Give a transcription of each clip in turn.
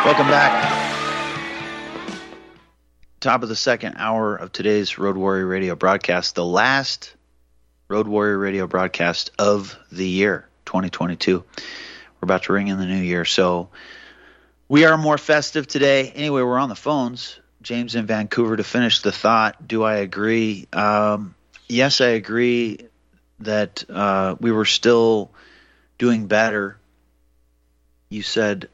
Welcome back. Top of the second hour of today's Road Warrior Radio broadcast, the last Road Warrior Radio broadcast of the year, 2022. We're about to ring in the new year, so we are more festive today. Anyway, we're on the phones. James in Vancouver to finish the thought. Do I agree? Yes, I agree that we were still doing better. You said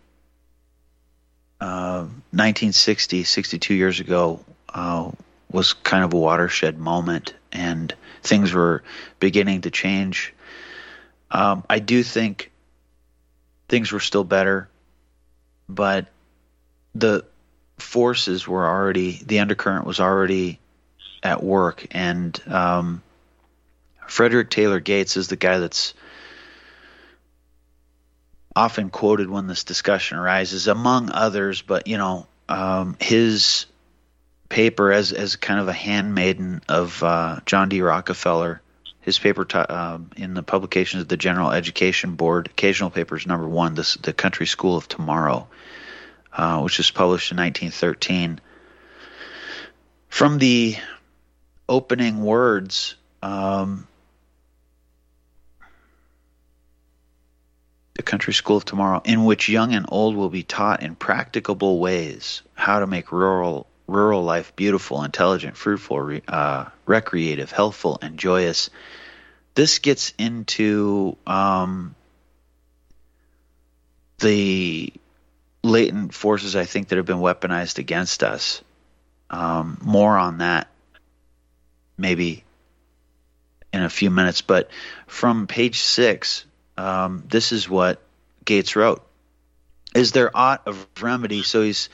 1960, 62 years ago, was kind of a watershed moment, and things were beginning to change. I do think things were still better, but the forces were already, the undercurrent was already at work, and Frederick Taylor Gates is the guy that's often quoted when this discussion arises, among others, but his paper as kind of a handmaiden of John D. Rockefeller, his paper in the publications of the General Education Board, Occasional Papers number 1, the Country School of Tomorrow, which was published in 1913. From the opening words, the Country School of Tomorrow, in which young and old will be taught in practicable ways how to make rural life beautiful, intelligent, fruitful, recreative, healthful, and joyous. This gets into the latent forces, I think, that have been weaponized against us. More on that maybe in a few minutes. But from page 6, this is what Gates wrote. Is there aught of remedy? So he's,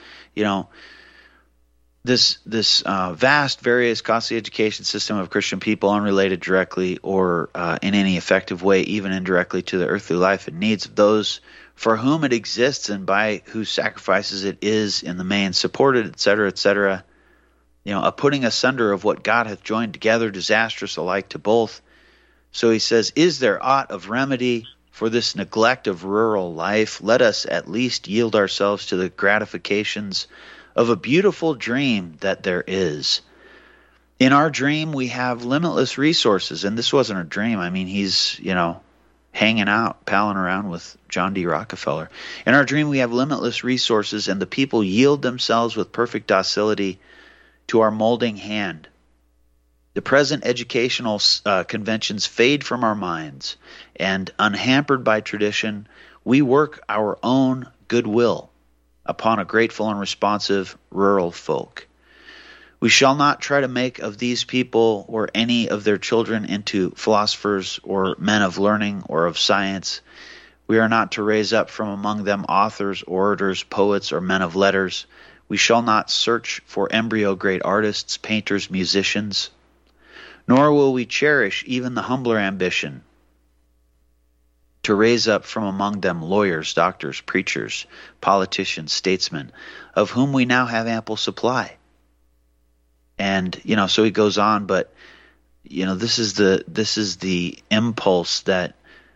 this vast, various, costly education system of Christian people, unrelated directly or in any effective way, even indirectly, to the earthly life and needs of those for whom it exists and by whose sacrifices it is in the main supported, etc., etc. A putting asunder of what God hath joined together, disastrous alike to both. So he says, is there aught of remedy for this neglect of rural life? Let us at least yield ourselves to the gratifications of a beautiful dream that there is. In our dream, we have limitless resources. And this wasn't a dream. I mean, he's, hanging out, palling around with John D. Rockefeller. In our dream, we have limitless resources, and the people yield themselves with perfect docility to our molding hand. The present educational conventions fade from our minds, and unhampered by tradition, we work our own goodwill upon a grateful and responsive rural folk. We shall not try to make of these people or any of their children into philosophers or men of learning or of science. We are not to raise up from among them authors, orators, poets, or men of letters. We shall not search for embryo great artists, painters, musicians. Nor will we cherish even the humbler ambition to raise up from among them lawyers, doctors, preachers, politicians, statesmen, of whom we now have ample supply. And, so he goes on, but, this is the impulse that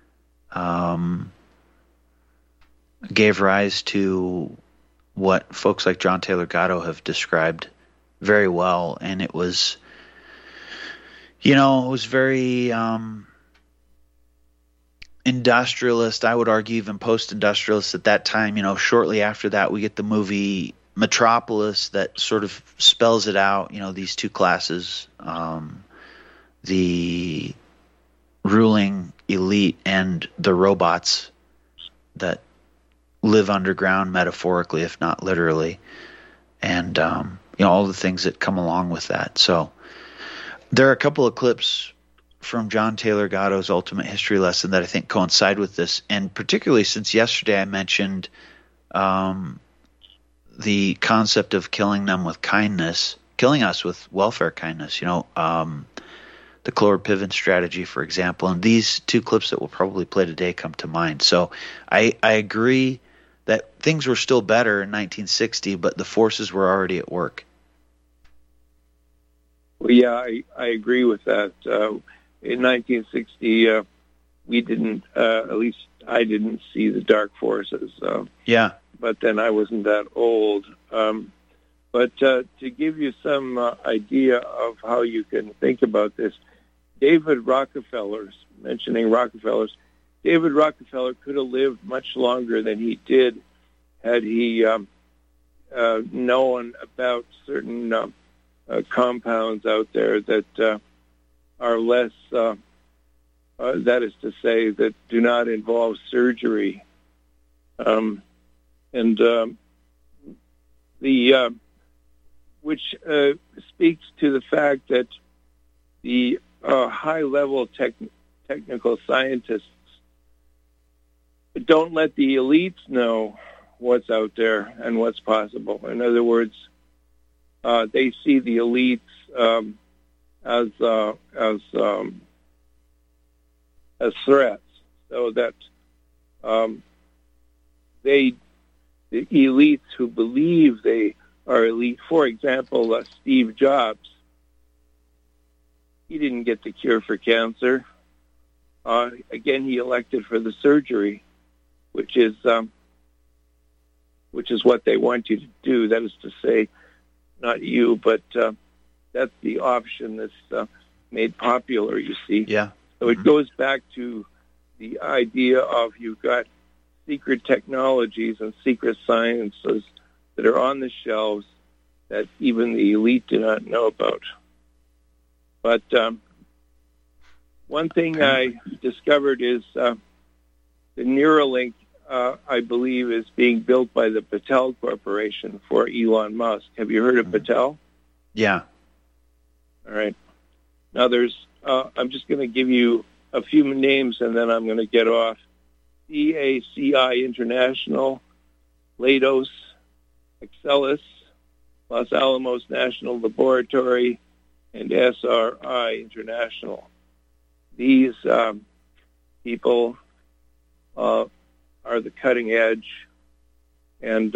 gave rise to what folks like John Taylor Gatto have described very well. And it was, it was very industrialist, I would argue even post-industrialist at that time. Shortly after that, we get the movie Metropolis that sort of spells it out, these two classes, the ruling elite and the robots that live underground metaphorically, if not literally, and all the things that come along with that. So there are a couple of clips from John Taylor Gatto's Ultimate History Lesson that I think coincide with this, and particularly since yesterday I mentioned the concept of killing them with kindness, killing us with welfare kindness, the Clorid-Piven strategy, for example. And these two clips that we'll probably play today come to mind. So I agree that things were still better in 1960, but the forces were already at work. Well, yeah, I agree with that. In 1960, we didn't, at least I didn't see the dark forces. Yeah. but then I wasn't that old. But to give you some idea of how you can think about this, David Rockefeller, mentioning Rockefellers, David Rockefeller could have lived much longer than he did had he known about certain compounds out there that are less, that is to say, that do not involve surgery. Which speaks to the fact that the high-level technical scientists don't let the elites know what's out there and what's possible. In other words, they see the elites as threats, so that the elites who believe they are elite, for example, Steve Jobs, he didn't get the cure for cancer. Again, he elected for the surgery, which is what they want you to do. That is to say, not you, but that's the option that's made popular, you see. Yeah. So it goes back to the idea of you've got secret technologies and secret sciences that are on the shelves that even the elite do not know about. But one thing I discovered is the Neuralink, I believe, is being built by the Patel Corporation for Elon Musk. Have you heard of Patel? Yeah. All right. Now I'm just going to give you a few names and then I'm going to get off. CACI International, Leidos, Excelis, Los Alamos National Laboratory, and SRI International. These people are the cutting edge, and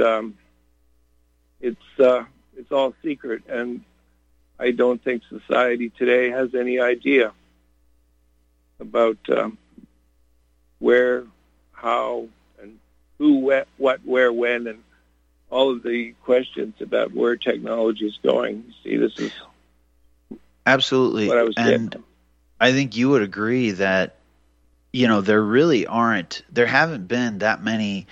it's all secret. And I don't think society today has any idea about where, how, and who, what, where, when, and all of the questions about where technology is going. You see, this is absolutely what I was getting. And I think you would agree that, there haven't been that many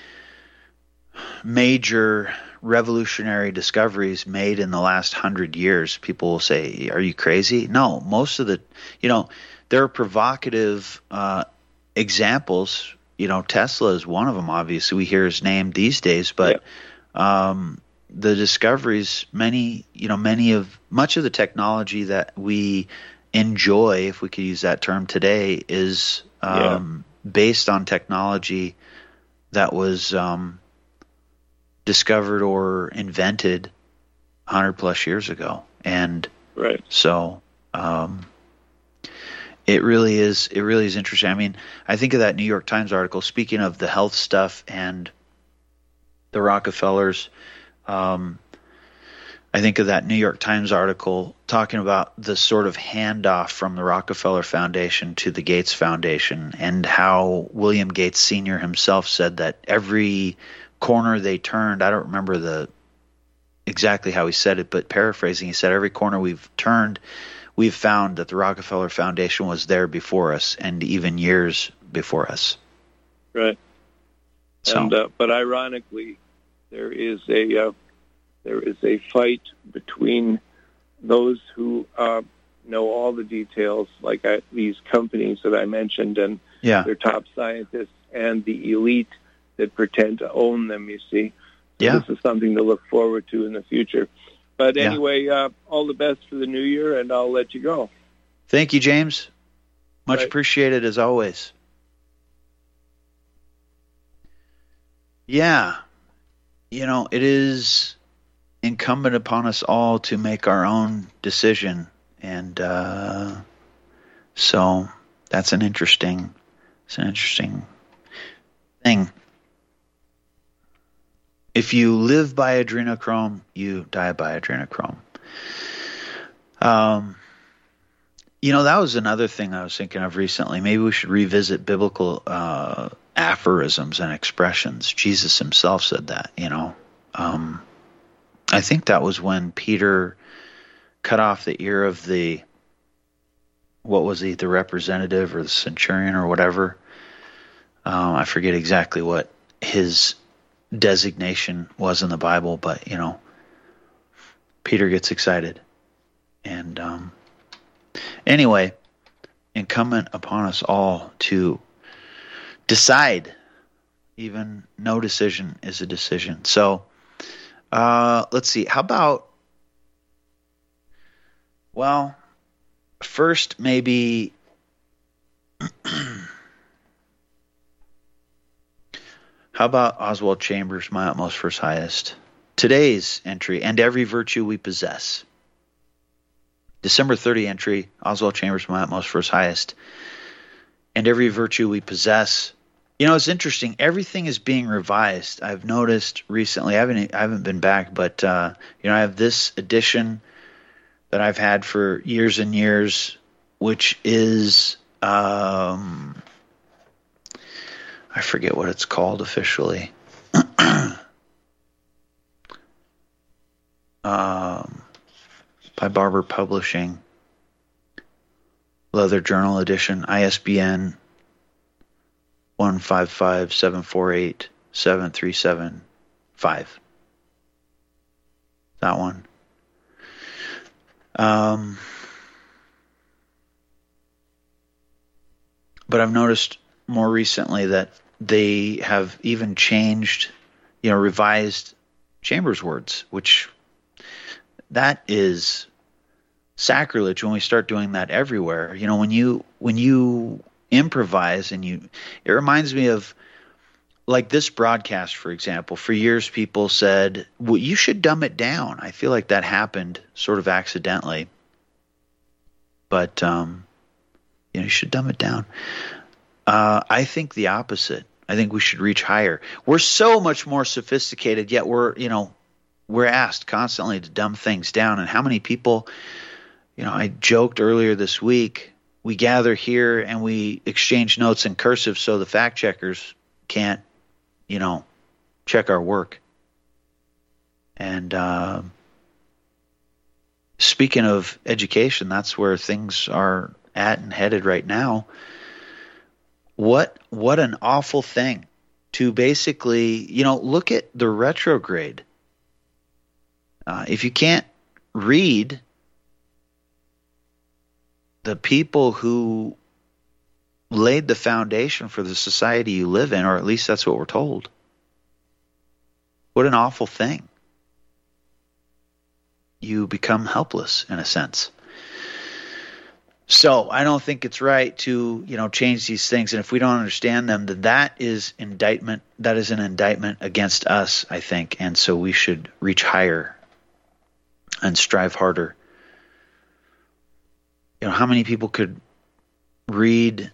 major revolutionary discoveries made in the last 100 years. People will say, are you crazy? No, most of there are provocative examples. Tesla is one of them. Obviously, we hear his name these days, but the discoveries, much of the technology that we enjoy, if we could use that term today, is based on technology that was discovered or invented 100 plus years ago. And so it really is interesting. I mean, I think of that New York Times article, speaking of the health stuff and the Rockefellers. I think of that New York Times article talking about the sort of handoff from the Rockefeller Foundation to the Gates Foundation, and how William Gates Sr. himself said that every corner they turned, I don't remember exactly how he said it, but paraphrasing, he said, every corner we've turned, we've found that the Rockefeller Foundation was there before us, and even years before us. Right. So, but ironically, there is a fight between those who know all the details, like these companies that I mentioned, and their top scientists, and the elite that pretend to own them, you see. So this is something to look forward to in the future. But anyway, all the best for the new year, and I'll let you go. Thank you, James. Much appreciated, as always. Yeah. It is incumbent upon us all to make our own decision. And so that's an interesting thing. If you live by adrenochrome, you die by adrenochrome. That was another thing I was thinking of recently. Maybe we should revisit biblical aphorisms and expressions. Jesus himself said that, I think that was when Peter cut off the ear of the representative or the centurion or whatever. I forget exactly what his designation was in the Bible, but, Peter gets excited. And anyway, incumbent upon us all to decide. Even no decision is a decision. So let's see. How about, first maybe how about Oswald Chambers, My Utmost First Highest? Today's entry, and every virtue we possess. December 30 entry, Oswald Chambers, My Utmost First Highest. And every virtue we possess. It's interesting. Everything is being revised. I've noticed recently. I haven't been back, but I have this edition that I've had for years and years, which is I forget what it's called officially. By Barber Publishing, Leather Journal Edition, ISBN 15574873775. That one. But I've noticed more recently that they have even changed, revised Chambers words, which that is sacrilege when we start doing that everywhere. When you improvise and it reminds me of like this broadcast, for example. For years people said, well, you should dumb it down. I feel like that happened sort of accidentally. But you should dumb it down. I think the opposite. I think we should reach higher. We're so much more sophisticated, yet we're asked constantly to dumb things down. And how many people, I joked earlier this week, we gather here and we exchange notes in cursive so the fact checkers can't, check our work. And speaking of education, that's where things are at and headed right now. What an awful thing to basically, look at the retrograde. If you can't read, the people who laid the foundation for the society you live in, or at least that's what we're told. What an awful thing. You become helpless in a sense. So I don't think it's right to, change these things. And if we don't understand them, then that is indictment. That is an indictment against us, I think. And so we should reach higher and strive harder. How many people could read,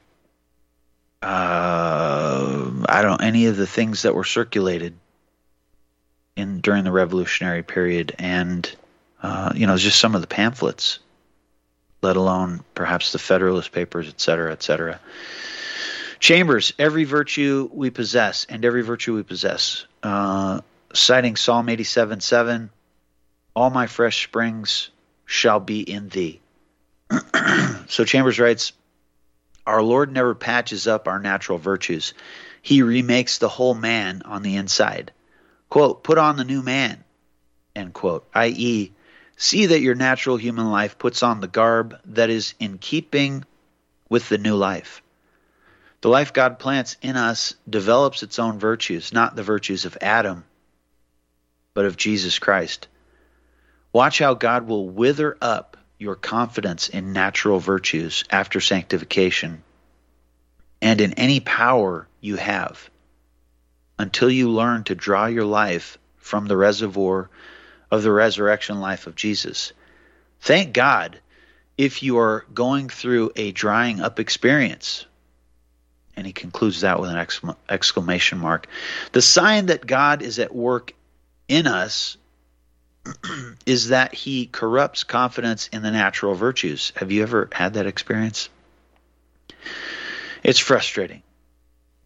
any of the things that were circulated during the Revolutionary period, and just some of the pamphlets, let alone perhaps the Federalist Papers, et cetera, et cetera. Chambers, every virtue we possess, and every virtue we possess. Citing Psalm 87:7, all my fresh springs shall be in thee. So Chambers writes, our Lord never patches up our natural virtues. He remakes the whole man on the inside. Quote, put on the new man, end quote, i.e., see that your natural human life puts on the garb that is in keeping with the new life. The life God plants in us develops its own virtues, not the virtues of Adam, but of Jesus Christ. Watch how God will wither up your confidence in natural virtues after sanctification and in any power you have until you learn to draw your life from the reservoir of the resurrection life of Jesus. Thank God if you are going through a drying up experience. And he concludes that with an exclamation mark. The sign that God is at work in us is that he corrupts confidence in the natural virtues. Have you ever had that experience? It's frustrating.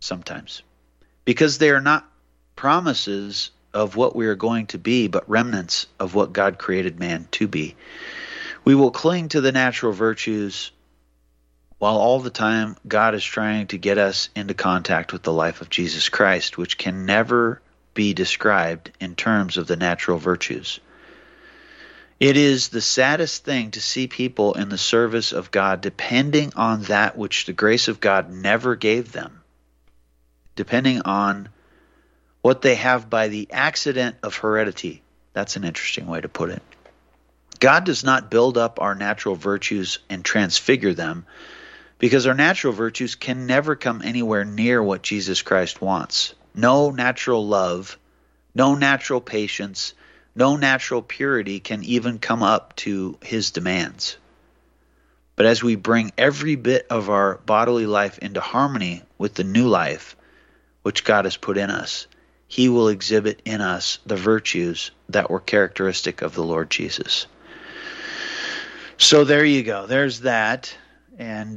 sometimes, because they are not promises of what we are going to be, but remnants of what God created man to be. We will cling to the natural virtues while all the time God is trying to get us into contact with the life of Jesus Christ, which can never be described in terms of the natural virtues. It is the saddest thing to see people in the service of God depending on that which the grace of God never gave them, depending on what they have by the accident of heredity. That's an interesting way to put it. God does not build up our natural virtues and transfigure them, because our natural virtues can never come anywhere near what Jesus Christ wants. No natural love, no natural patience, no natural purity can even come up to his demands. But as we bring every bit of our bodily life into harmony with the new life which God has put in us, he will exhibit in us the virtues that were characteristic of the Lord Jesus. So there you go. There's that. And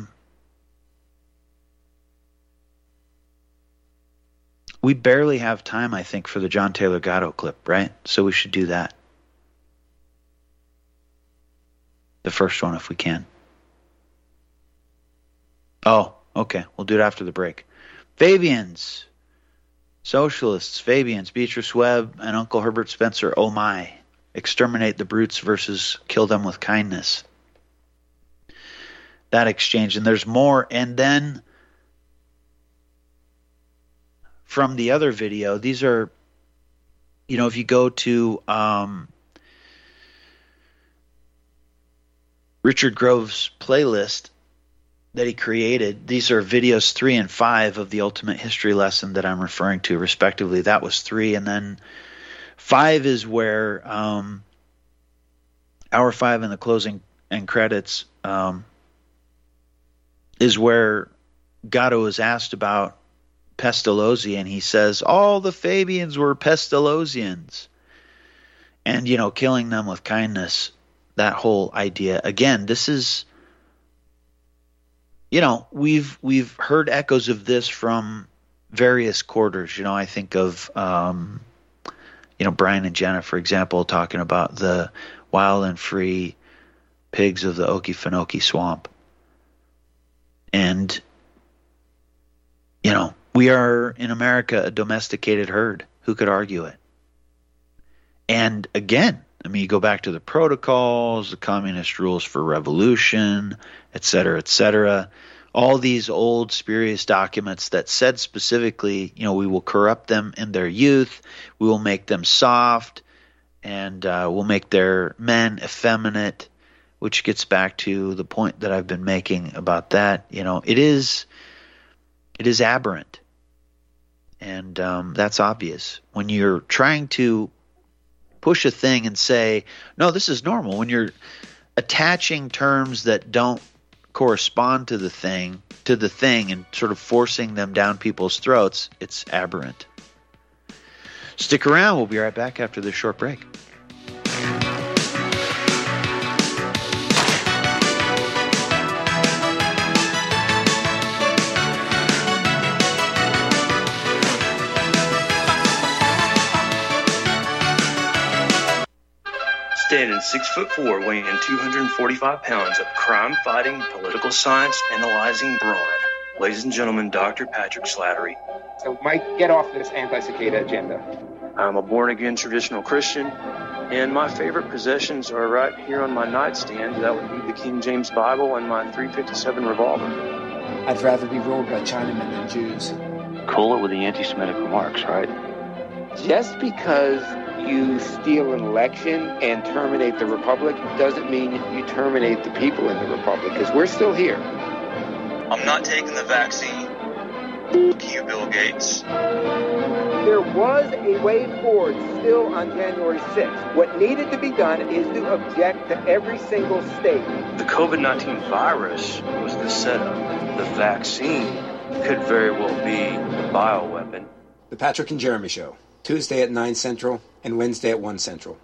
we barely have time, I think, for the John Taylor Gatto clip, right? So we should do that. The first one, if we can. Oh, okay. We'll do it after the break. Fabians, socialists, Fabians, Beatrice Webb, and Uncle Herbert Spencer, oh my. Exterminate the brutes versus kill them with kindness. That exchange. And there's more. And then from the other video, these are, if you go to Richard Grove's playlist that he created, these are videos 3 and 5 of the Ultimate History Lesson that I'm referring to, respectively. That was 3. And then 5 is where hour 5 in the closing and credits is where Gatto is asked about Pestalozzi, and he says all the Fabians were Pestalozzians, and killing them with kindness. That whole idea. Again, this is, we've heard echoes of this from various quarters. I think of Brian and Jenna, for example, talking about the wild and free pigs of the Okefenokee Swamp. And, we are in America a domesticated herd. Who could argue it? And again, you go back to the protocols, the communist rules for revolution, et cetera, all these old spurious documents that said specifically, we will corrupt them in their youth, we will make them soft, and we'll make their men effeminate, which gets back to the point that I've been making about that. It is aberrant. And that's obvious. When you're trying to push a thing and say, no, this is normal, when you're attaching terms that don't correspond to the thing and sort of forcing them down people's throats, it's aberrant. Stick around. We'll be right back after this short break. Standing 6'4", weighing 245 pounds of crime-fighting, political science analyzing brawn. Ladies and gentlemen, Dr. Patrick Slattery. So, Mike, get off this anti-cicada agenda. I'm a born-again traditional Christian, and my favorite possessions are right here on my nightstand. That would be the King James Bible and my .357 revolver. I'd rather be ruled by Chinamen than Jews. Cool it with the anti-Semitic remarks, right? Just because you steal an election and terminate the republic doesn't mean you terminate the people in the republic, because we're still here. I'm not taking the vaccine. Fuck you, Bill Gates. There was a way forward still on January 6th. What needed to be done is to object to every single state. The COVID-19 virus was the setup. The vaccine could very well be the bioweapon. The Patrick and Jeremy Show, Tuesday at 9 Central and Wednesday at 1 Central.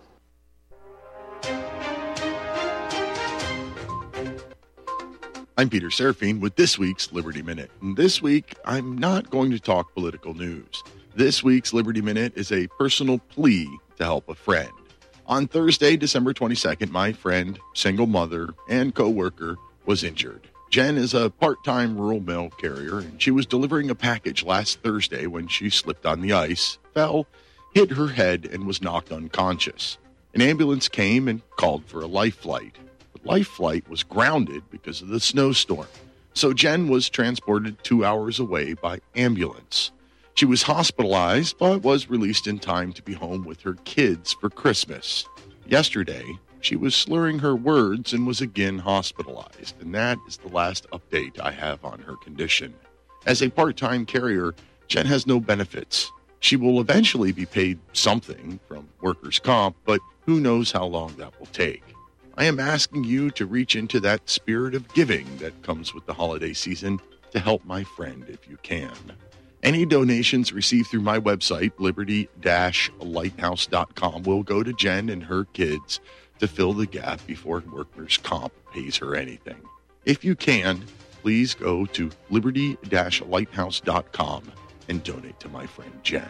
I'm Peter Serafine with this week's Liberty Minute. And this week, I'm not going to talk political news. This week's Liberty Minute is a personal plea to help a friend. On Thursday, December 22nd, my friend, single mother, and co-worker was injured. Jen is a part-time rural mail carrier, and she was delivering a package last Thursday when she slipped on the ice, fell, hit her head, and was knocked unconscious. An ambulance came and called for a life flight. The life flight was grounded because of the snowstorm, so Jen was transported 2 hours away by ambulance. She was hospitalized, but was released in time to be home with her kids for Christmas. Yesterday, she was slurring her words and was again hospitalized, and that is the last update I have on her condition. As a part-time carrier, Jen has no benefits. She will eventually be paid something from workers' comp, but who knows how long that will take. I am asking you to reach into that spirit of giving that comes with the holiday season to help my friend if you can. Any donations received through my website, liberty-lighthouse.com, will go to Jen and her kids to fill the gap before workers' comp pays her anything. If you can, please go to liberty-lighthouse.com and donate to my friend Jen.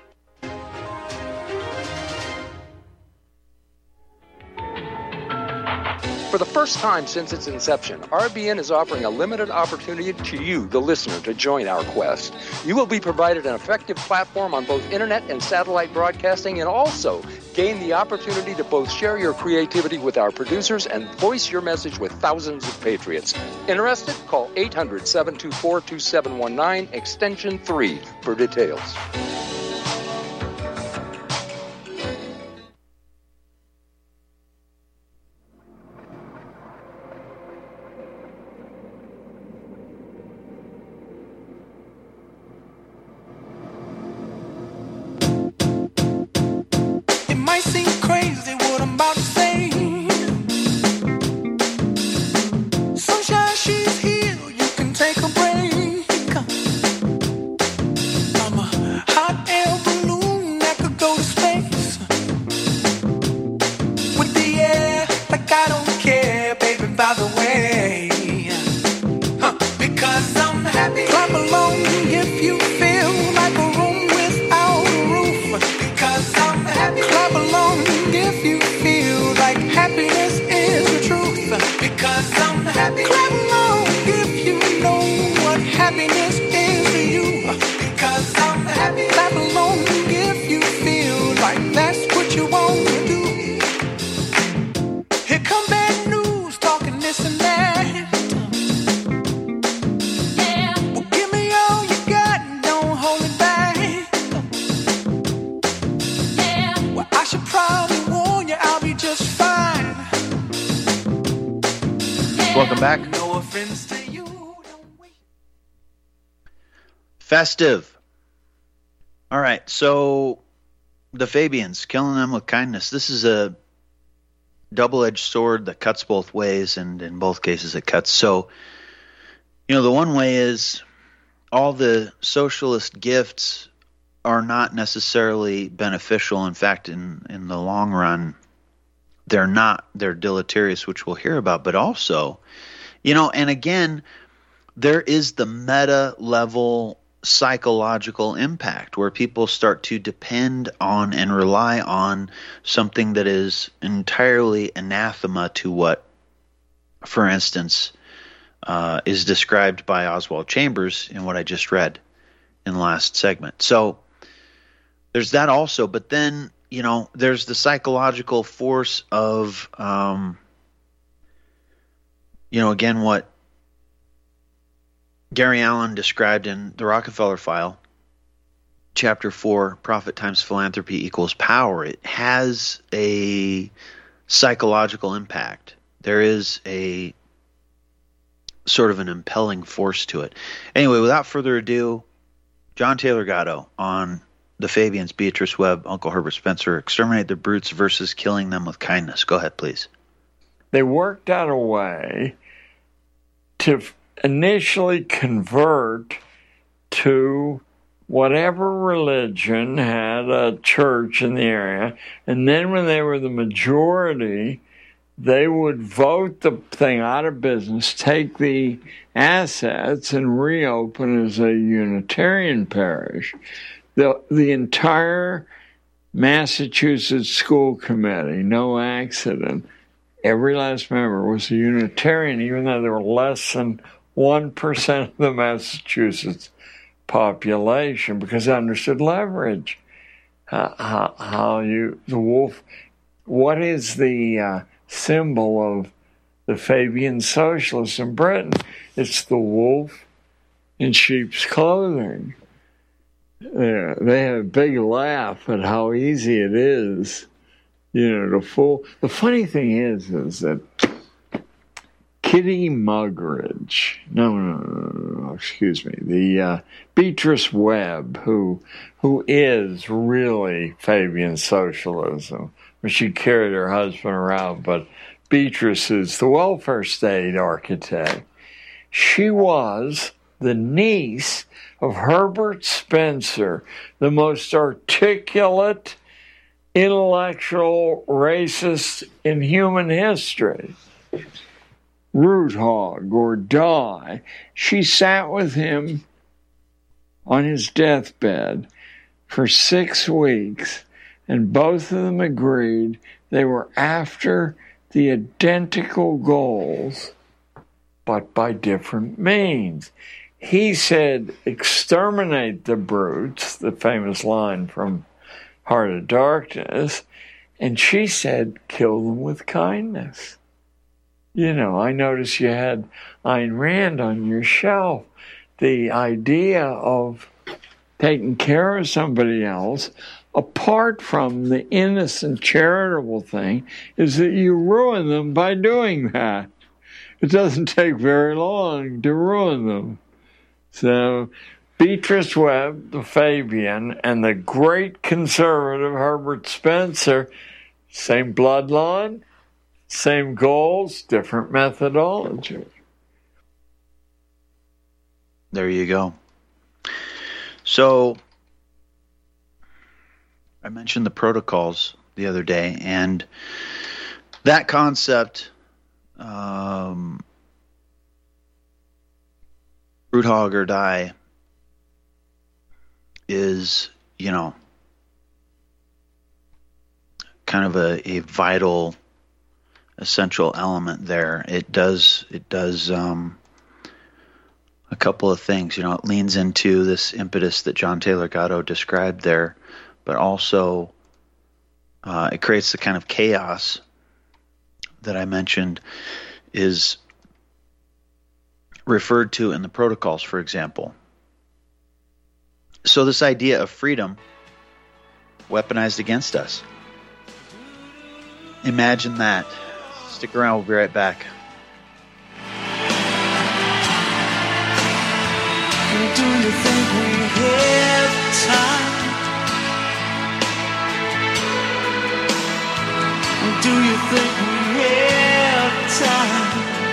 For the first time since its inception, RBN is offering a limited opportunity to you, the listener, to join our quest. You will be provided an effective platform on both internet and satellite broadcasting, and also gain the opportunity to both share your creativity with our producers and voice your message with thousands of patriots. Interested? Call 800-724-2719, extension 3 for details. Welcome back. Festive. All right, so the Fabians, killing them with kindness. This is a double-edged sword that cuts both ways, and in both cases it cuts. So, the one way is all the socialist gifts are not necessarily beneficial. In fact, in the long run, they're not. They're deleterious, which we'll hear about. But also, and again, there is the meta-level psychological impact where people start to depend on and rely on something that is entirely anathema to what, for instance, is described by Oswald Chambers in what I just read in the last segment. So there's that also, but then there's the psychological force of, again, what Gary Allen described in the Rockefeller File, Chapter 4, Profit times Philanthropy equals Power. It has a psychological impact. There is a sort of an impelling force to it. Anyway, without further ado, John Taylor Gatto on the Fabians, Beatrice Webb, Uncle Herbert Spencer, Exterminate the Brutes versus Killing Them with Kindness. Go ahead, please. They worked out a way to initially convert to whatever religion had a church in the area, and then when they were the majority, they would vote the thing out of business, take the assets, and reopen as a Unitarian parish. The entire Massachusetts school committee, no accident, every last member was a Unitarian, even though there were less than 1% of the Massachusetts population, because they understood leverage. The wolf, what is the symbol of the Fabian socialists in Britain? It's the wolf in sheep's clothing. They have a big laugh at how easy it is, to fool. The funny thing is that Kitty Muggeridge, excuse me, the Beatrice Webb, who is really Fabian socialism. She carried her husband around, but Beatrice is the welfare state architect. She was the niece of Herbert Spencer, the most articulate intellectual racist in human history. Root hog or die. She sat with him on his deathbed for 6 weeks, and both of them agreed they were after the identical goals, but by different means. He said, exterminate the brutes, the famous line from Heart of Darkness, and she said, kill them with kindness. I noticed you had Ayn Rand on your shelf. The idea of taking care of somebody else, apart from the innocent charitable thing, is that you ruin them by doing that. It doesn't take very long to ruin them. So Beatrice Webb, the Fabian, and the great conservative Herbert Spencer, same bloodline, same goals, different methodology. There you go. So I mentioned the protocols the other day, and that concept, root hog or die, is, kind of a vital, essential element there. It does a couple of things. It leans into this impetus that John Taylor Gatto described there, but also it creates the kind of chaos that I mentioned is referred to in the protocols, for example. So this idea of freedom weaponized against us. Imagine that. Stick around, we'll be right back. Do you think we have time? Do you think we have time?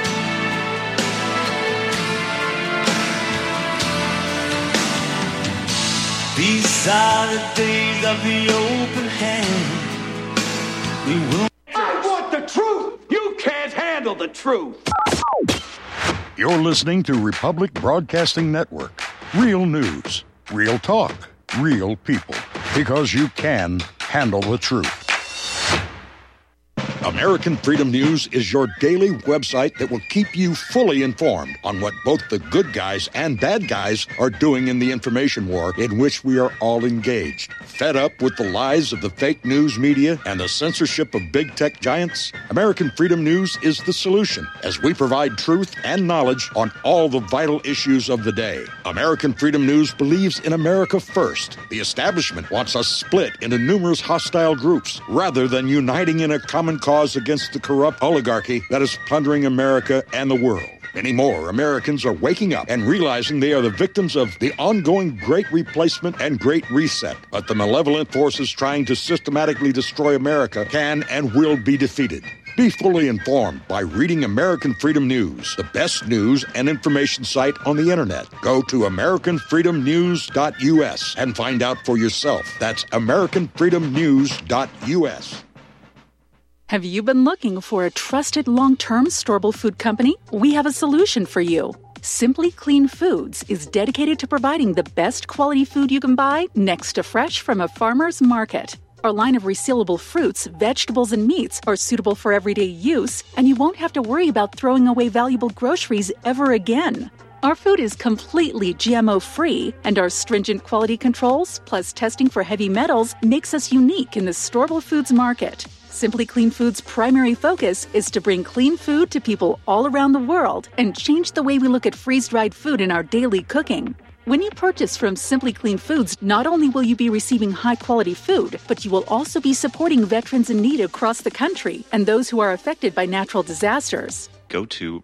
These are the days of the open hand. We will. I want the truth! You can't handle the truth! You're listening to Republic Broadcasting Network. Real news, real talk, real people. Because you can handle the truth. American Freedom News is your daily website that will keep you fully informed on what both the good guys and bad guys are doing in the information war in which we are all engaged. Fed up with the lies of the fake news media and the censorship of big tech giants? American Freedom News is the solution, as we provide truth and knowledge on all the vital issues of the day. American Freedom News believes in America first. The establishment wants us split into numerous hostile groups rather than uniting in a common cause against the corrupt oligarchy that is plundering America and the world. Many more Americans are waking up and realizing they are the victims of the ongoing Great Replacement and Great Reset. But the malevolent forces trying to systematically destroy America can and will be defeated. Be fully informed by reading American Freedom News, the best news and information site on the internet. Go to AmericanFreedomNews.us and find out for yourself. That's AmericanFreedomNews.us. Have you been looking for a trusted long-term storable food company? We have a solution for you. Simply Clean Foods is dedicated to providing the best quality food you can buy next to fresh from a farmer's market. Our line of resealable fruits, vegetables, and meats are suitable for everyday use, and you won't have to worry about throwing away valuable groceries ever again. Our food is completely GMO-free, and our stringent quality controls, plus testing for heavy metals, makes us unique in the storable foods market. Simply Clean Foods' primary focus is to bring clean food to people all around the world and change the way we look at freeze-dried food in our daily cooking. When you purchase from Simply Clean Foods, not only will you be receiving high-quality food, but you will also be supporting veterans in need across the country and those who are affected by natural disasters. Go to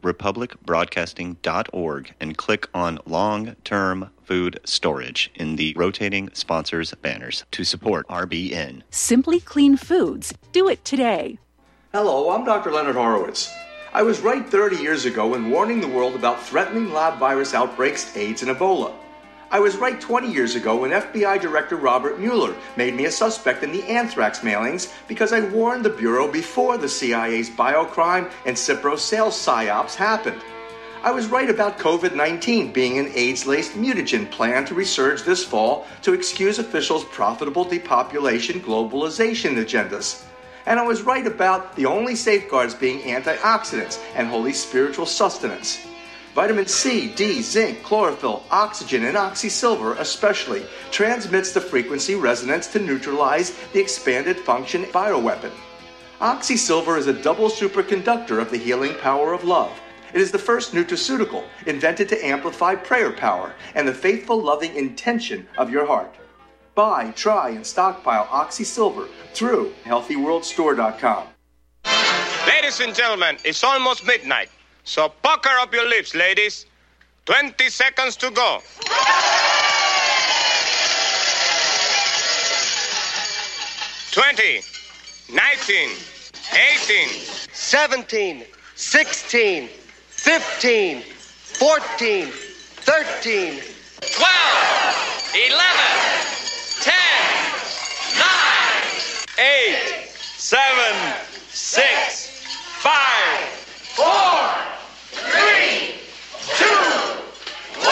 republicbroadcasting.org and click on long-term food storage in the rotating sponsors banners to support RBN. Simply Clean Foods. Do it today. Hello, I'm Dr. Leonard Horowitz. I was right 30 years ago in warning the world about threatening lab virus outbreaks, AIDS, and Ebola. I was right 20 years ago when FBI Director Robert Mueller made me a suspect in the anthrax mailings because I warned the Bureau before the CIA's biocrime and Cipro sales psyops happened. I was right about COVID-19 being an AIDS-laced mutagen planned to resurge this fall to excuse officials' profitable depopulation globalization agendas. And I was right about the only safeguards being antioxidants and holy spiritual sustenance. Vitamin C, D, zinc, chlorophyll, oxygen, and oxysilver especially transmits the frequency resonance to neutralize the expanded function bioweapon. Oxysilver is a double superconductor of the healing power of love. It is the first nutraceutical invented to amplify prayer power and the faithful, loving intention of your heart. Buy, try, and stockpile Oxysilver through HealthyWorldStore.com. Ladies and gentlemen, it's almost midnight. So pucker up your lips, ladies. 20 seconds to go. 20, 19, 18, 17, 16, 15, 14, 13, 12, 11, 10, 9, 8, 7, 6, 5, 4, 3, 2, 1.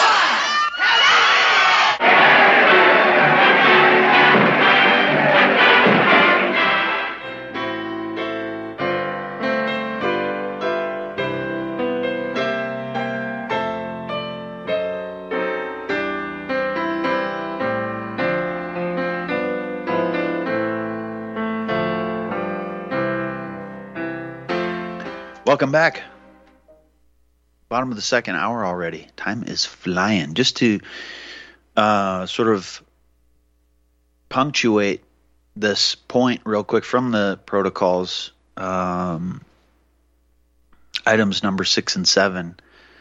Welcome back. Bottom of the second hour already. Time is flying. Just to sort of punctuate this point real quick from the protocols, items number 6 and 7.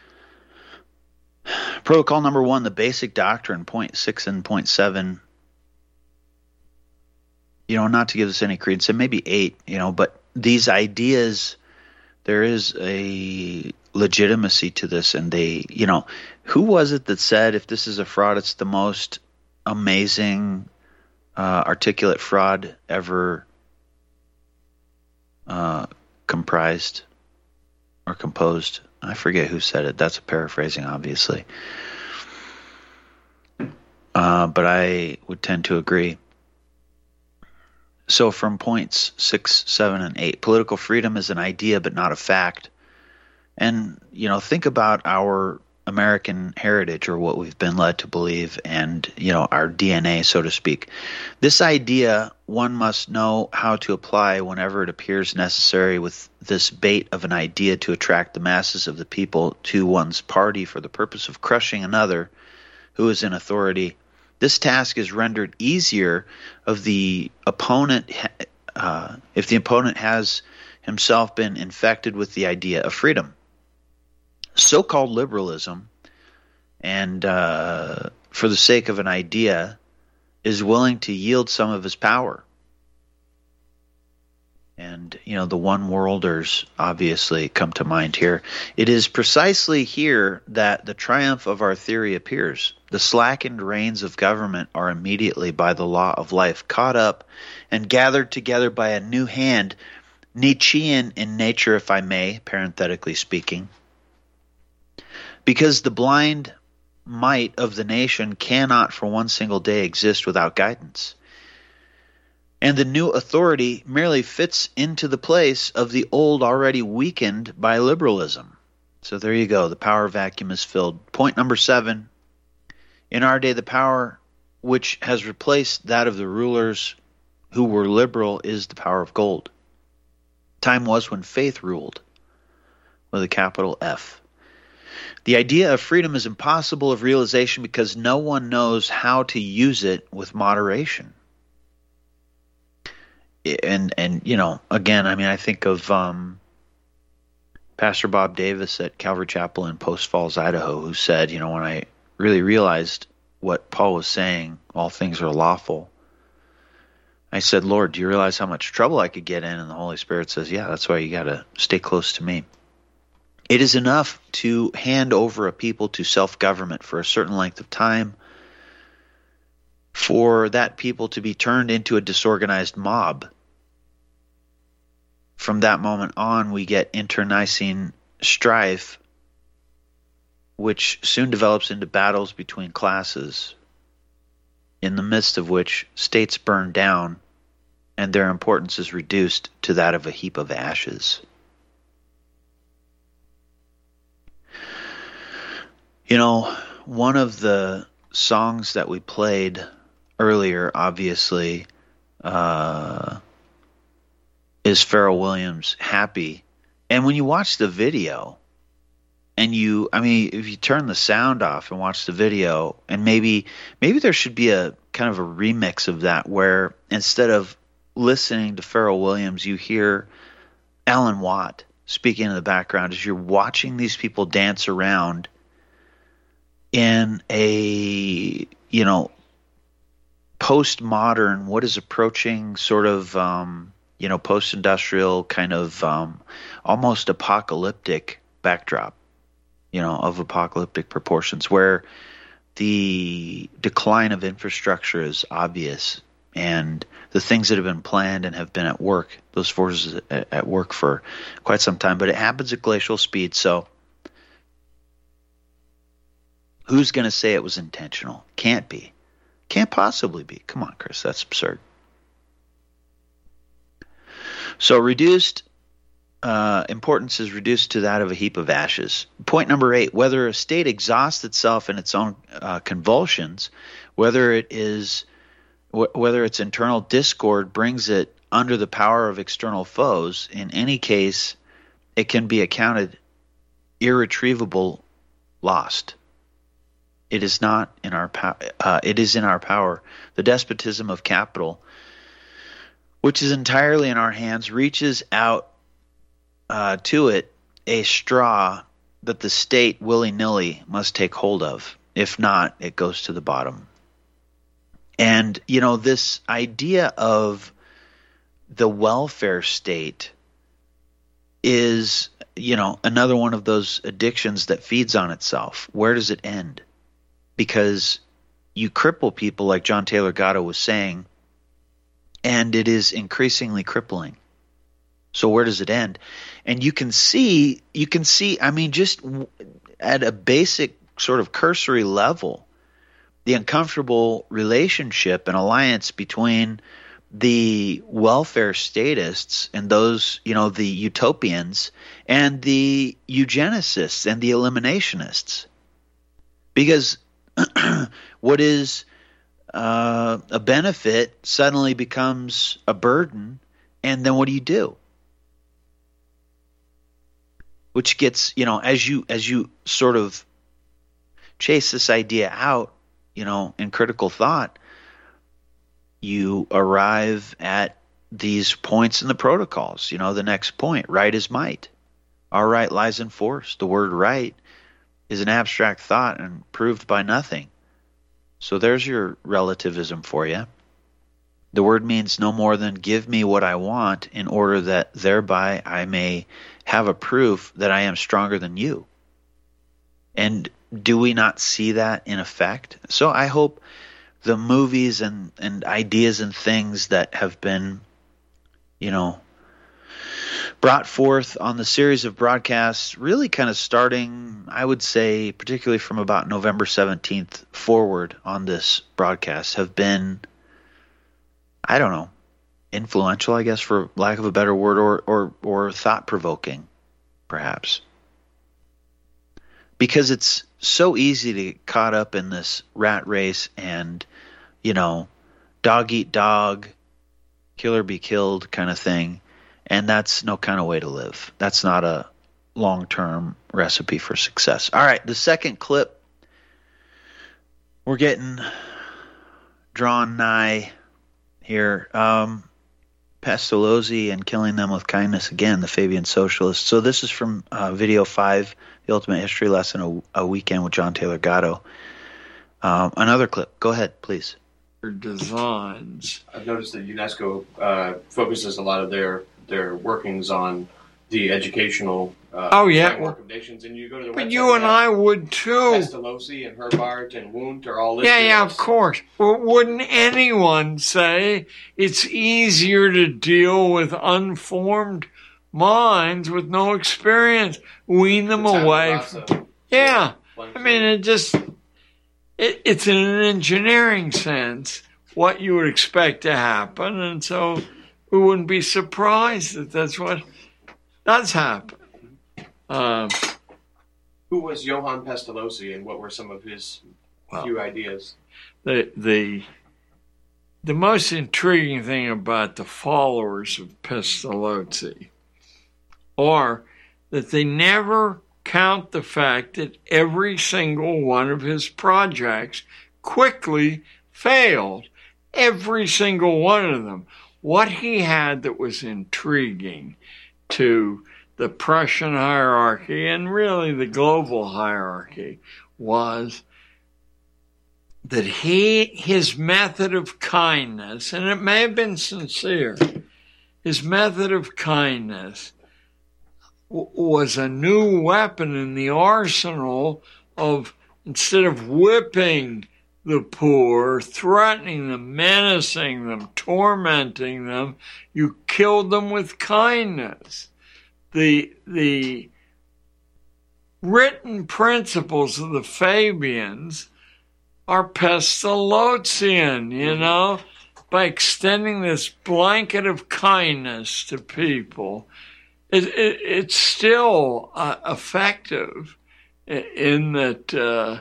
Protocol number 1, the basic doctrine, point 6 and point 7. Not to give this any credence, and maybe 8, but these ideas, there is a legitimacy to this, and they, who was it that said if this is a fraud, it's the most amazing, articulate fraud ever comprised or composed? I forget who said it. That's a paraphrasing, obviously. But I would tend to agree. So from points 6, 7, and 8, political freedom is an idea but not a fact. And, think about our American heritage, or what we've been led to believe, and, our DNA, so to speak. This idea one must know how to apply whenever it appears necessary, with this bait of an idea to attract the masses of the people to one's party for the purpose of crushing another who is in authority. This task is rendered easier if the opponent has himself been infected with the idea of freedom. So-called liberalism, and for the sake of an idea, is willing to yield some of his power. And, the one-worlders obviously come to mind here. It is precisely here that the triumph of our theory appears. The slackened reins of government are immediately, by the law of life, caught up and gathered together by a new hand, Nietzschean in nature, if I may, parenthetically speaking, because the blind might of the nation cannot for one single day exist without guidance. And the new authority merely fits into the place of the old already weakened by liberalism. So there you go. The power vacuum is filled. Point number 7. In our day, the power which has replaced that of the rulers who were liberal is the power of gold. Time was when faith ruled, with a capital F. The idea of freedom is impossible of realization because no one knows how to use it with moderation. And you know, again, I mean, I think of Pastor Bob Davis at Calvary Chapel in Post Falls, Idaho, who said, you know, when I really realized what Paul was saying, all things are lawful, I said, Lord, do you realize how much trouble I could get in? And the Holy Spirit says, yeah, that's why you got to stay close to me. It is enough to hand over a people to self-government for a certain length of time for that people to be turned into a disorganized mob. From that moment on, we get internecine strife, which soon develops into battles between classes, in the midst of which states burn down and their importance is reduced to that of a heap of ashes. You know, one of the songs that we played earlier, obviously, is Pharrell Williams' Happy. And when you watch the video, and if you turn the sound off and watch the video, and maybe there should be a kind of a remix of that where instead of listening to Pharrell Williams, you hear Alan Watt speaking in the background as you're watching these people dance around in a, you know, postmodern, what is approaching sort of, post-industrial kind of almost apocalyptic backdrop, you know, of apocalyptic proportions, where the decline of infrastructure is obvious and the things that have been planned and have been at work, those forces at work for quite some time, but it happens at glacial speed. So who's going to say it was intentional? Can't be. Can't possibly be. Come on, Chris, that's absurd. So importance is reduced to that of a heap of ashes. Point number 8, whether a state exhausts itself in its own convulsions, whether its internal discord brings it under the power of external foes, in any case, it can be accounted irretrievable lost. It is not in our it is in our power. The despotism of capital, which is entirely in our hands, reaches out to it a straw that the state willy-nilly must take hold of. If not, it goes to the bottom. And, you know, this idea of the welfare state is, you know, another one of those addictions that feeds on itself. Where does it end? Because you cripple people, like John Taylor Gatto was saying, and it is increasingly crippling. So where does it end? And you can see, I mean, just at a basic sort of cursory level, the uncomfortable relationship and alliance between the welfare statists and those, you know, the utopians, and the eugenicists and the eliminationists. Because what is a benefit suddenly becomes a burden, and then what do? Which gets, you know, as you sort of chase this idea out, you know, in critical thought, you arrive at these points in the protocols. You know, the next point, right is might. Our right lies in force. The word right is an abstract thought and proved by nothing. So there's your relativism for you. The word means no more than give me what I want in order that thereby I may have a proof that I am stronger than you. And do we not see that in effect? So I hope the movies and ideas and things that have been, you know, brought forth on the series of broadcasts, really kind of starting, I would say, particularly from about November 17th forward on this broadcast, have been, I don't know, influential, I guess, for lack of a better word, or thought-provoking, perhaps. Because it's so easy to get caught up in this rat race and, dog eat dog, killer be killed kind of thing. And that's no kind of way to live. That's not a long-term recipe for success. All right, the second clip, we're getting drawn nigh here. Pestalozzi and Killing Them with Kindness again, the Fabian Socialist. So this is from video 5, The Ultimate History Lesson, a weekend with John Taylor Gatto. Another clip. Go ahead, please. Designs. I've noticed that UNESCO focuses a lot of their workings on the educational framework of nations, and you go to the website. But you and I would too. Pestalozzi and Herbart and Wundt are all listed. Yeah, of course. Well, wouldn't anyone say it's easier to deal with unformed minds with no experience? Wean them away. Yeah. I mean, it's in an engineering sense what you would expect to happen, and so we wouldn't be surprised that that's what does happen. Who was Johann Pestalozzi, and what were some of his few ideas? The most intriguing thing about the followers of Pestalozzi are that they never count the fact that every single one of his projects quickly failed. Every single one of them. What he had that was intriguing to the Prussian hierarchy and really the global hierarchy was that his method of kindness, and it may have been sincere, his method of kindness was a new weapon in the arsenal of, instead of whipping the poor, threatening them, menacing them, tormenting them, you killed them with kindness. The written principles of the Fabians are Pestalozzian, by extending this blanket of kindness to people. It's still effective in that,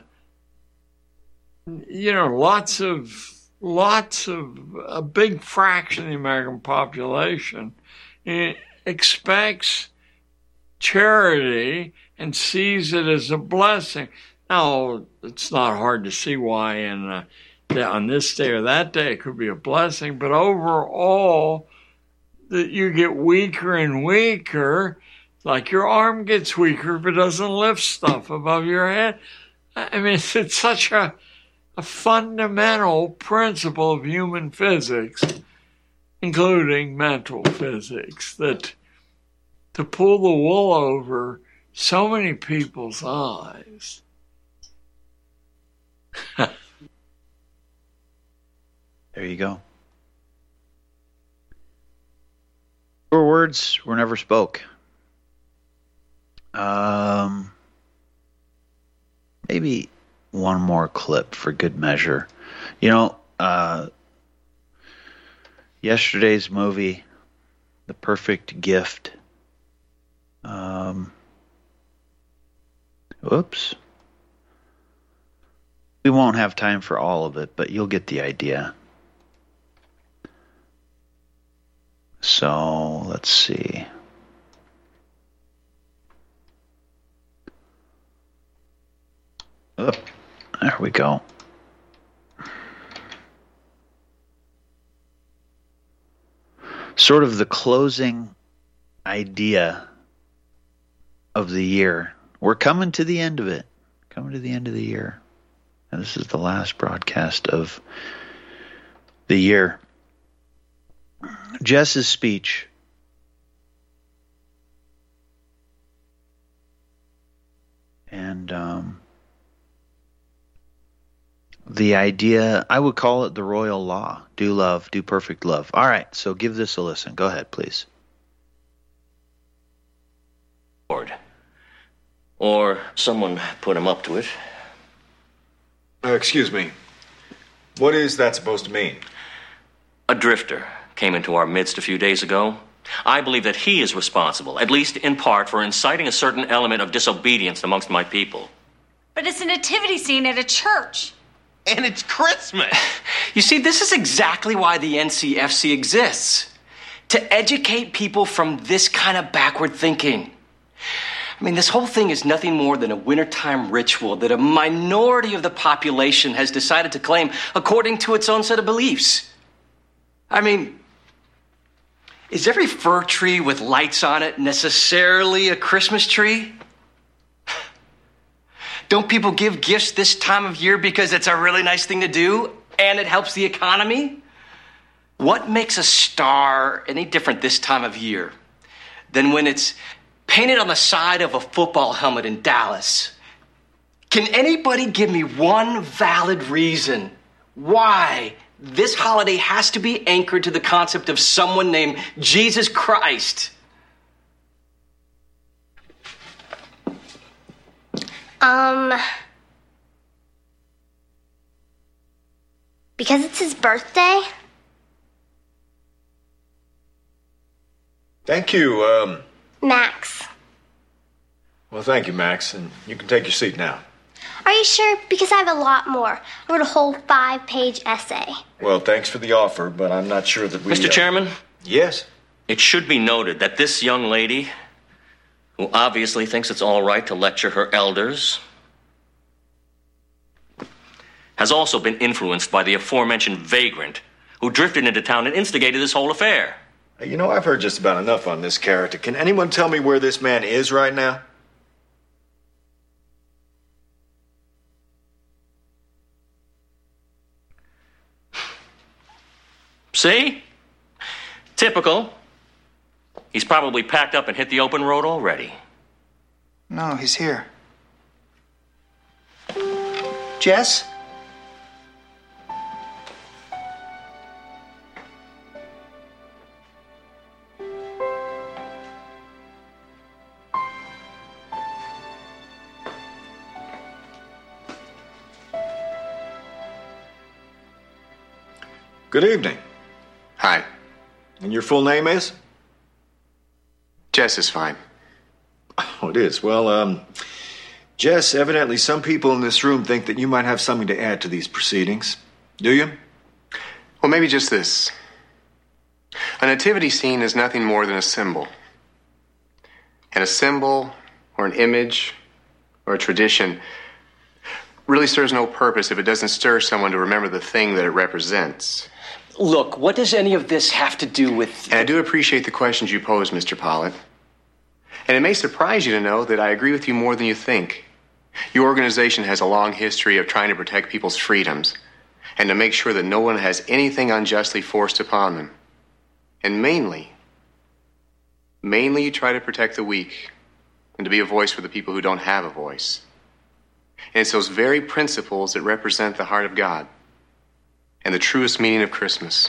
lots of a big fraction of the American population expects charity and sees it as a blessing. Now, it's not hard to see why on this day or that day it could be a blessing, but overall, that you get weaker and weaker, like your arm gets weaker if it doesn't lift stuff above your head. I mean, it's such a fundamental principle of human physics, including mental physics, that to pull the wool over so many people's eyes. There you go. Your words were never spoke. Maybe one more clip for good measure. Yesterday's movie, The Perfect Gift. Whoops. We won't have time for all of it, but you'll get the idea. So, let's see. Oh, there we go. Sort of the closing idea of the year. We're coming to the end of it. Coming to the end of the year. And this is the last broadcast of the year. Jess's speech. And the idea, I would call it the royal law. Do love, do perfect love. All right, so give this a listen. Go ahead, please. Or someone put him up to it. Excuse me. What is that supposed to mean? A drifter came into our midst a few days ago. I believe that he is responsible, at least in part, for inciting a certain element of disobedience amongst my people. But it's a nativity scene at a church. And it's Christmas. You see, this is exactly why the NCFC exists. To educate people from this kind of backward thinking. I mean, this whole thing is nothing more than a wintertime ritual that a minority of the population has decided to claim according to its own set of beliefs. I mean, is every fir tree with lights on it necessarily a Christmas tree? Don't people give gifts this time of year because it's a really nice thing to do and it helps the economy? What makes a star any different this time of year than when it's painted on the side of a football helmet in Dallas? Can anybody give me one valid reason why this holiday has to be anchored to the concept of someone named Jesus Christ? Because it's his birthday? Thank you, Max. Well, thank you, Max, and you can take your seat now. Are you sure? Because I have a lot more. I wrote a whole 5-page essay. Well, thanks for the offer, but I'm not sure that we... Mr. Chairman? Yes? It should be noted that this young lady, who obviously thinks it's all right to lecture her elders, has also been influenced by the aforementioned vagrant who drifted into town and instigated this whole affair. You know, I've heard just about enough on this character. Can anyone tell me where this man is right now? See? Typical. He's probably packed up and hit the open road already. No, he's here. Jess? Good evening. Hi. And your full name is? Jess is fine. Oh, it is. Well, Jess, evidently some people in this room think that you might have something to add to these proceedings. Do you? Well, maybe just this. A nativity scene is nothing more than a symbol. And a symbol, or an image, or a tradition really serves no purpose if it doesn't stir someone to remember the thing that it represents. Look, what does any of this have to do with... And I do appreciate the questions you pose, Mr. Pollitt. And it may surprise you to know that I agree with you more than you think. Your organization has a long history of trying to protect people's freedoms and to make sure that no one has anything unjustly forced upon them. And mainly you try to protect the weak and to be a voice for the people who don't have a voice. And it's those very principles that represent the heart of God and the truest meaning of Christmas.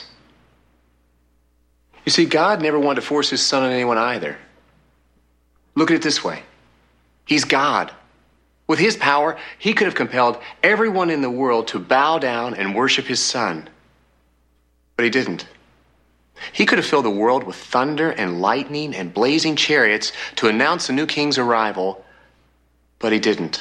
You see, God never wanted to force his son on anyone either. Look at it this way. He's God. With his power, he could have compelled everyone in the world to bow down and worship his son. But he didn't. He could have filled the world with thunder and lightning and blazing chariots to announce the new king's arrival, but he didn't.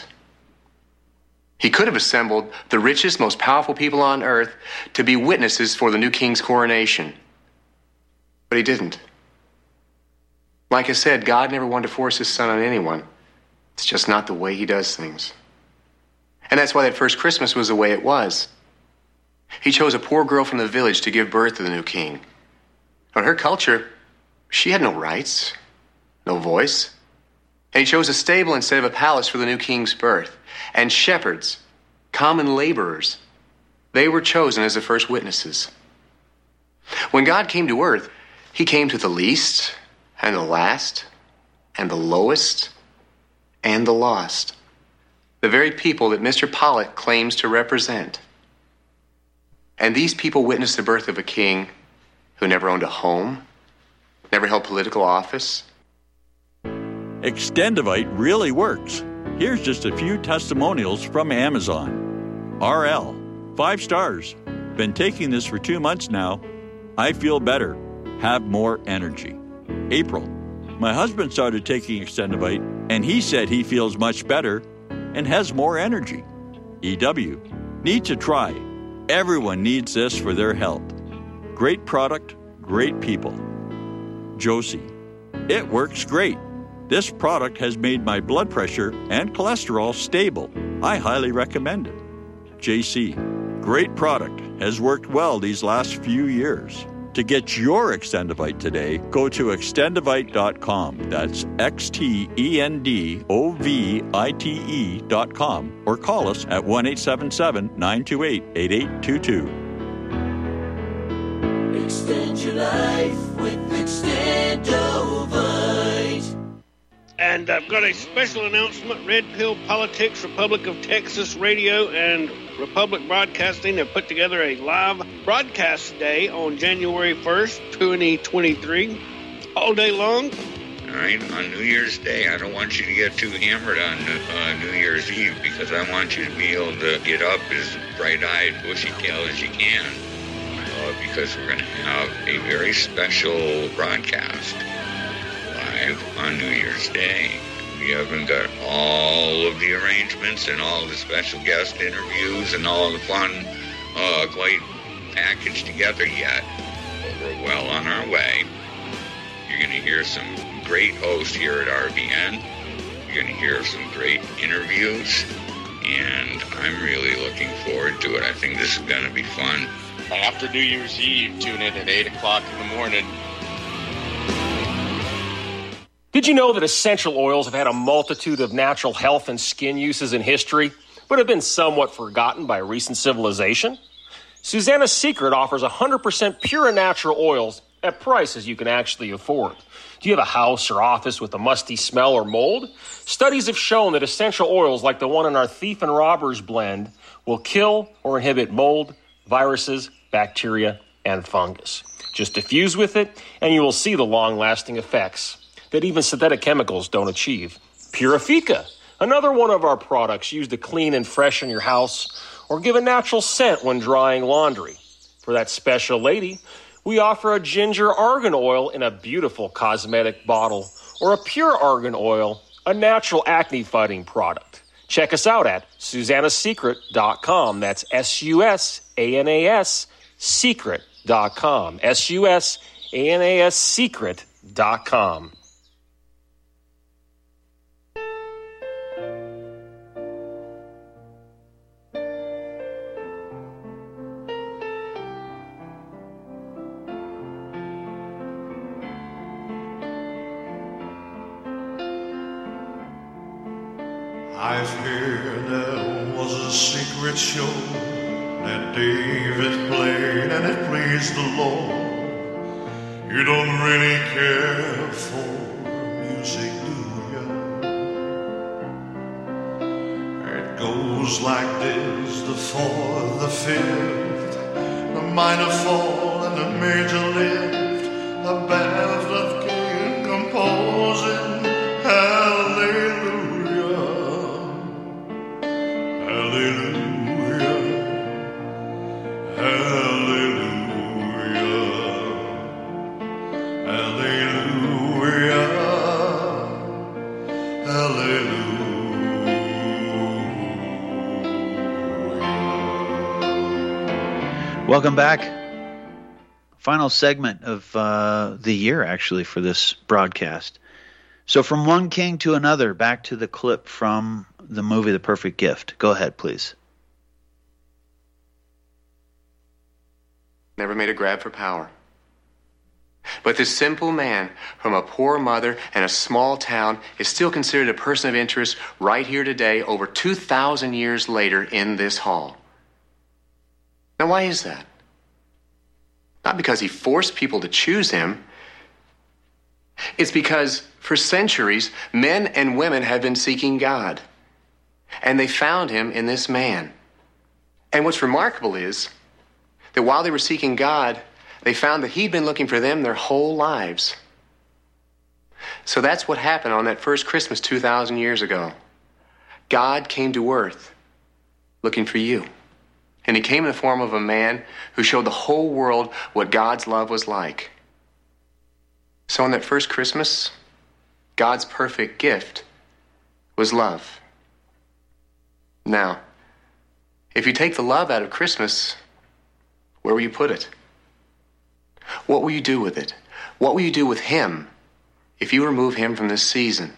He could have assembled the richest, most powerful people on earth to be witnesses for the new king's coronation. But he didn't. Like I said, God never wanted to force his son on anyone. It's just not the way he does things. And that's why that first Christmas was the way it was. He chose a poor girl from the village to give birth to the new king. In her culture, she had no rights, no voice. And he chose a stable instead of a palace for the new king's birth. And shepherds, common laborers, they were chosen as the first witnesses. When God came to earth, he came to the least and the last and the lowest and the lost. The very people that Mr. Pollitt claims to represent. And these people witnessed the birth of a king who never owned a home, never held political office. Extendivite really works. Here's just a few testimonials from Amazon. RL, 5 stars. Been taking this for 2 months now. I feel better. Have more energy. April, my husband started taking Extendivite, and he said he feels much better and has more energy. EW, need to try. Everyone needs this for their health. Great product, great people. Josie, it works great. This product has made my blood pressure and cholesterol stable. I highly recommend it. JC, great product. Has worked well these last few years. To get your Extendivite today, go to extendivite.com. That's XTENDOVITE.com or call us at 1-877-928-8822. Extend your life with Extendovite. And I've got a special announcement. Red Pill Politics, Republic of Texas Radio, and Republic Broadcasting have put together a live broadcast day on January 1st, 2023, all day long. All right, on New Year's Day. I don't want you to get too hammered on New Year's Eve, because I want you to be able to get up as bright-eyed, bushy-tailed as you can, because we're going to have a very special broadcast live on New Year's Day. We haven't got all of the arrangements and all the special guest interviews and all the fun quite packaged together yet, but we're well on our way. You're going to hear some great hosts here at RBN. You're going to hear some great interviews, and I'm really looking forward to it. I think this is going to be fun. After New Year's Eve, tune in at 8 o'clock in the morning. Did you know that essential oils have had a multitude of natural health and skin uses in history, but have been somewhat forgotten by recent civilization? Susanna's Secret offers 100% pure and natural oils at prices you can actually afford. Do you have a house or office with a musty smell or mold? Studies have shown that essential oils like the one in our Thief and Robbers blend will kill or inhibit mold, viruses, bacteria, and fungus. Just diffuse with it, and you will see the long-lasting effects that even synthetic chemicals don't achieve. Purifica, another one of our products used to clean and freshen your house or give a natural scent when drying laundry. For that special lady, we offer a ginger argan oil in a beautiful cosmetic bottle, or a pure argan oil, a natural acne-fighting product. Check us out at susannasecret.com. That's SUSANAS secret.com. SUSANAS secret.com. I've heard there was a secret show that David played and it pleased the Lord. You don't really care for music, do you? It goes like this: the fourth, the fifth, the minor fall and the major lift, a band of king composing hallelujah. Hallelujah, hallelujah, hallelujah, hallelujah. Welcome back. Final segment of the year, actually, for this broadcast. So from one king to another, back to the clip from the movie The Perfect Gift. Go ahead, please. Never made a grab for power. But this simple man from a poor mother and a small town is still considered a person of interest right here today, over 2,000 years later in this hall. Now, why is that? Not because he forced people to choose him. It's because for centuries, men and women have been seeking God. And they found him in this man. And what's remarkable is that while they were seeking God, they found that he'd been looking for them their whole lives. So that's what happened on that first Christmas 2,000 years ago. God came to earth looking for you. And he came in the form of a man who showed the whole world what God's love was like. So on that first Christmas, God's perfect gift was love. Now, if you take the love out of Christmas, where will you put it? What will you do with it? What will you do with him if you remove him from this season?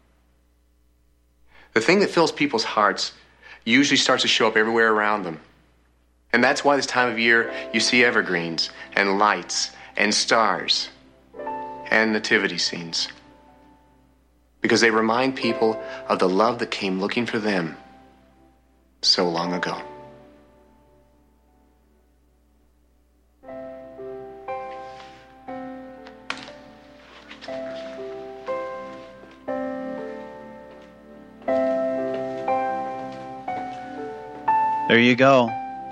The thing that fills people's hearts usually starts to show up everywhere around them. And that's why this time of year you see evergreens and lights and stars and nativity scenes. Because they remind people of the love that came looking for them so long ago. There you go.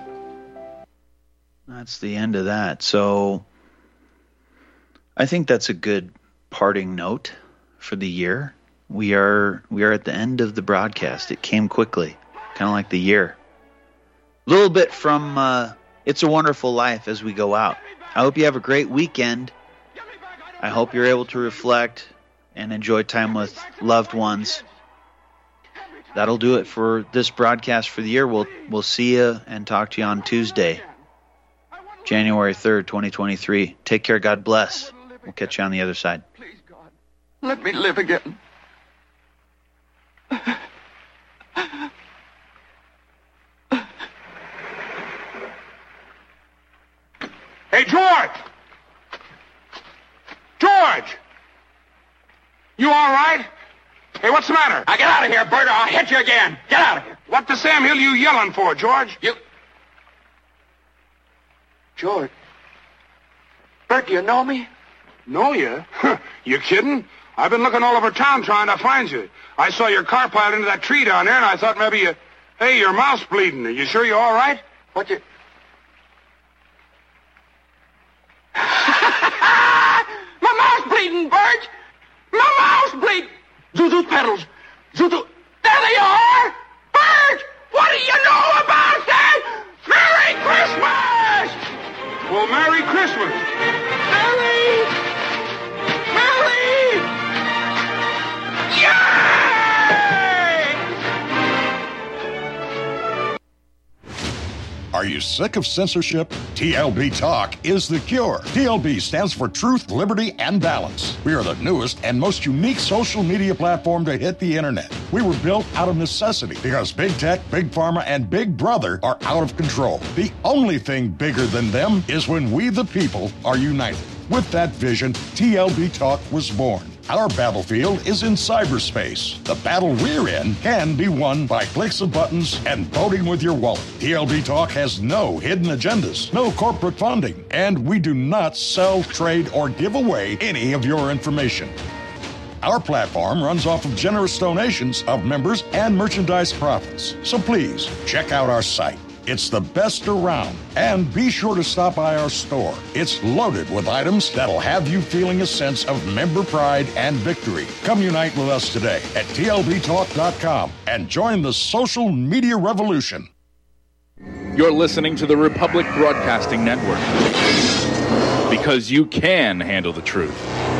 That's the end of that. So I think that's a good parting note for the year. We are at the end of the broadcast. It came quickly, kind of like the year. A little bit from It's a Wonderful Life as we go out. I hope you have a great weekend. I hope you're able to reflect and enjoy time with loved ones. That'll do it for this broadcast for the year. We'll see you and talk to you on Tuesday, January 3rd, 2023. Take care. God bless. We'll catch you on the other side. Please, God, let me live again. Hey, George! George! You all right? Hey, what's the matter? Now get out of here, Bert, or I'll hit you again. Get out of here. What the Sam Hill you yelling for, George? George. Bert, do you know me? Know you? You kidding? I've been looking all over town trying to find you. I saw your car piled into that tree down there, and I thought maybe you... Hey, your mouth's bleeding. Are you sure you're all right? What you... My mouth's bleeding, Bert! My mouth's bleeding! Zuzu pedals! Zuzu... There they are! Bert! What do you know about that? Merry Christmas! Well, Merry Christmas! Merry! Yay! Are you sick of censorship? TLB Talk is the cure. TLB stands for Truth, Liberty, and Balance. We are the newest and most unique social media platform to hit the internet. We were built out of necessity because big tech, big pharma, and big brother are out of control. The only thing bigger than them is when we, the people, are united. With that vision, TLB Talk was born. Our battlefield is in cyberspace. The battle we're in can be won by clicks of buttons and voting with your wallet. TLB Talk has no hidden agendas, no corporate funding, and we do not sell, trade, or give away any of your information. Our platform runs off of generous donations of members and merchandise profits. So please, check out our site. It's the best around. And be sure to stop by our store. It's loaded with items that'll have you feeling a sense of member pride and victory. Come unite with us today at tlbtalk.com and join the social media revolution. You're listening to the Republic Broadcasting Network. Because you can handle the truth.